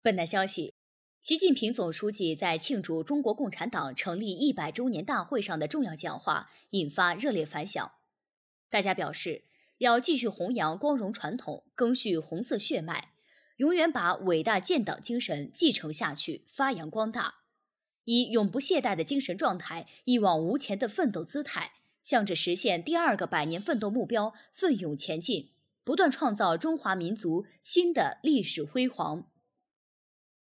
本台消息，习近平总书记在庆祝中国共产党成立100周年大会上的重要讲话引发热烈反响。大家表示，要继续弘扬光荣传统，赓续红色血脉，永远把伟大建党精神继承下去，发扬光大，以永不懈怠的精神状态，一往无前的奋斗姿态，向着实现第2个100年奋斗目标奋勇前进，不断创造中华民族新的历史辉煌。